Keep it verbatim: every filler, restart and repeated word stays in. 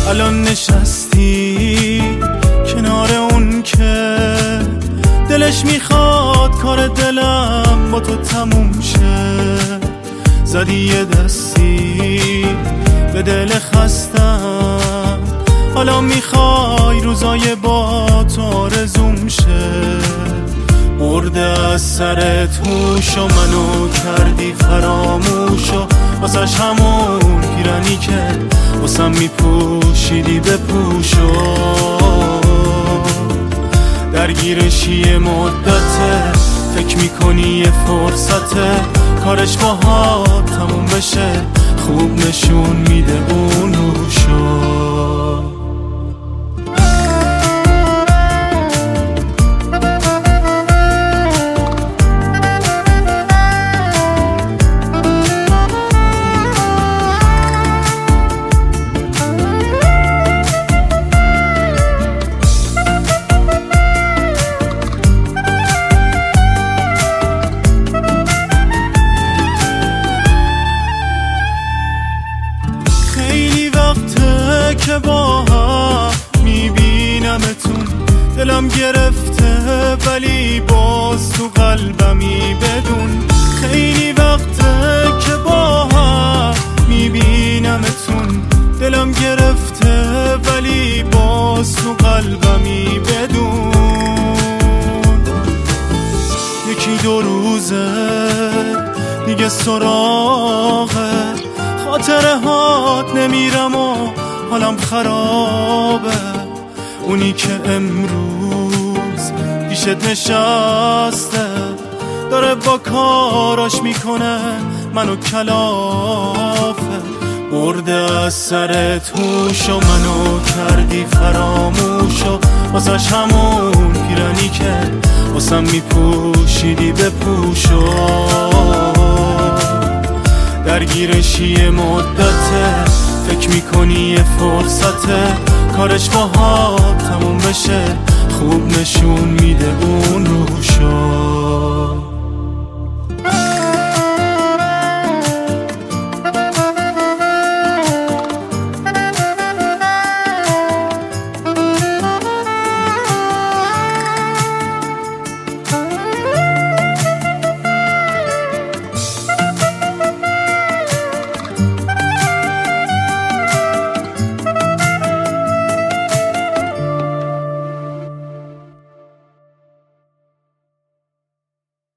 الان نشستی کنار اون که دلش میخواد کار دلم با تو تموم شه. زدی یه دستی به دل خستم، حالا میخوای روزای با تو آرزوم شه. مرده از سرت هوش و منو کردی فراموش و واسش همون پیرنی که واسم میپوشیدی بپوشو. درگیرشی مدته فکر میکنی یه فرصته کارش باها تموم بشه، خوب نشون میده اون روشو. که با هم میبینمتون، دلم گرفته ولی باز تو قلبمی بدون. خیلی وقته که با هم میبینمتون، دلم گرفته ولی باز تو قلبمی بدون. یکی دو روزه دیگه سراغه خاطره هات نمیرم و حالم خرابه. اونی که امروز پیشت نشسته داره با کاراش میکنه منو کلافه. مرده از سرت هوش و منو کردی فراموش و واسش همون پیرنی که واسم میپوشیدی بپوشو. درگیرشی مدته فکر میکنی یه فرصته کارش باها تموم بشه، خوب نشون میده اون روشو.